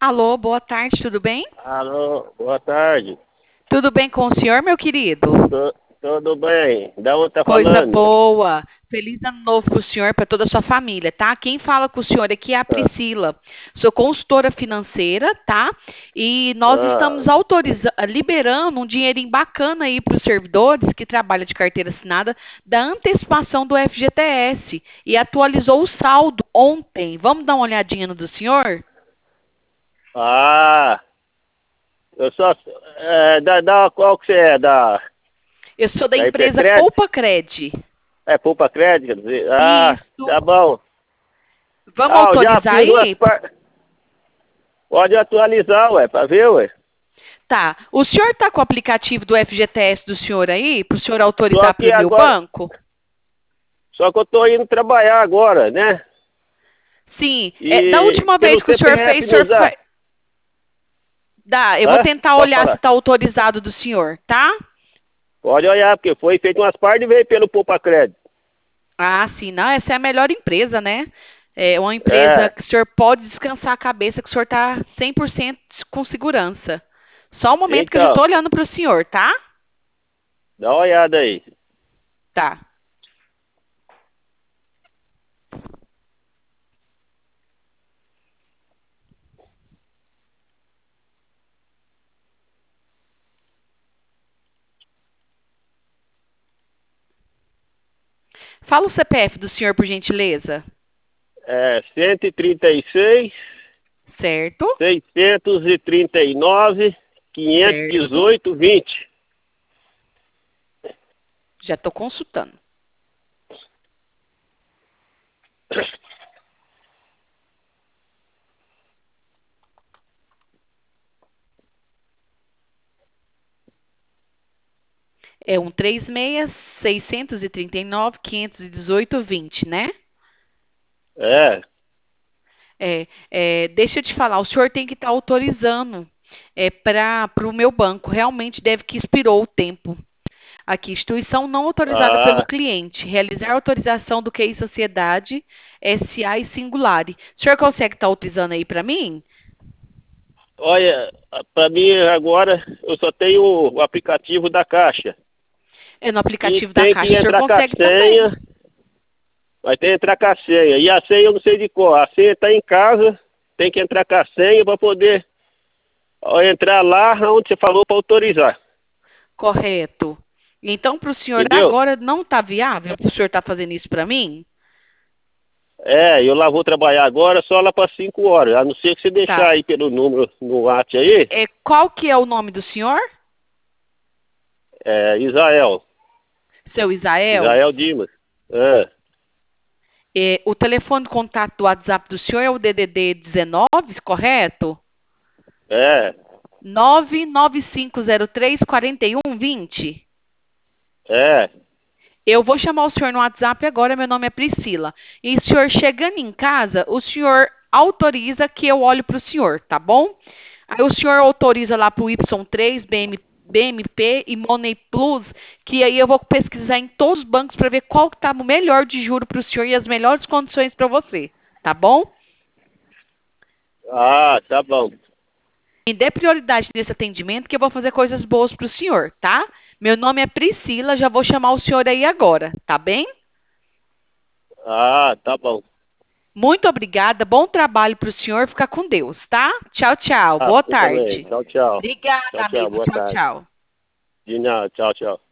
Alô, boa tarde, tudo bem? Alô, boa tarde. Tudo bem com o senhor, meu querido? Tudo bem? Da onde tá Coisa falando? boa. Feliz ano novo para o senhor e para toda a sua família, tá? Quem fala com o senhor aqui é a Ah, Priscila. Sou consultora financeira, tá? E nós estamos ah, liberando um dinheirinho bacana aí para os servidores que trabalham de carteira assinada da antecipação do FGTS e atualizou o saldo ontem. Vamos dar uma olhadinha no do senhor? ah, eu só... qual que você é? Eu sou da Da empresa Hipercred? Poupa Cred. É Poupa Cred, quer dizer? Ah, Isso. tá bom. Vamos Ah, eu já autorizar fiz umas... aí? Pode atualizar, ué, pra ver, ué. Tá. O senhor está com o aplicativo do FGTS do senhor aí, para o senhor Só autorizar para que o meu agora... banco? Só que eu tô indo trabalhar agora, né? Sim. Da E última vez pelo que o senhor CPF fez, o não senhor dá. Dá, eu vou Hã? tentar Pode olhar se falar. está autorizado do senhor, tá? Pode olhar, porque foi feito umas partes e veio pelo Poupa Cred. Ah, sim. Não, essa é a melhor empresa, né? É uma empresa É, que o senhor pode descansar a cabeça, que o senhor está 100% com segurança. Só um momento que eu já então, estou olhando para o senhor, tá? dá uma olhada aí. Tá. Fala o CPF do senhor, por gentileza. É 136, Certo? 639, Certo. 518, 20. Já estou consultando. É 136-639-518-20, né? É. Deixa eu te falar, o senhor tem que estar autorizando para o meu banco. Realmente deve que expirou o tempo. Aqui, instituição não autorizada pelo Ah, cliente. Realizar autorização do QI Sociedade, SA e Singulari. O senhor consegue estar autorizando aí para mim? olha, para mim agora eu só tenho o aplicativo da Caixa. É no E aplicativo da tem que Caixa. O senhor entrar com a consegue também. senha. Vai ter que entrar com a senha. E a senha eu não sei de qual. A senha está em casa. Tem que entrar com a senha para poder entrar lá onde você falou para autorizar. Correto. Então, para o senhor Entendeu? agora não está viável o senhor estar fazendo isso para mim? É, eu lá vou trabalhar agora só lá para 5 horas. A não ser que você deixar Tá. aí pelo número no WhatsApp aí. Qual que é o nome do senhor? É, Israel. Seu Isael? Israel Dimas. É, O telefone de contato do WhatsApp do senhor é o DDD 19, correto? é, 99503-4120. é. Eu vou chamar o senhor no WhatsApp agora, meu nome é Priscila. E o senhor chegando em casa, o senhor autoriza que eu olhe para o senhor, tá bom? Aí o senhor autoriza lá para o Y3, BMP e Money Plus, que aí eu vou pesquisar em todos os bancos para ver qual que está o melhor de juro para o senhor e as melhores condições para você, tá bom? Ah, tá bom. Me dê prioridade nesse atendimento que eu vou fazer coisas boas para o senhor, tá? Meu nome é Priscila, já vou chamar o senhor aí agora, tá bem? Ah, tá bom. Muito obrigada, bom trabalho para o senhor, fica com Deus, tá? Tchau, tchau, Ah, boa você também. tarde. Tchau, tchau. Obrigada, Tchau, tchau. amigo, Boa tchau, tarde. tchau. De nada. Tchau, tchau.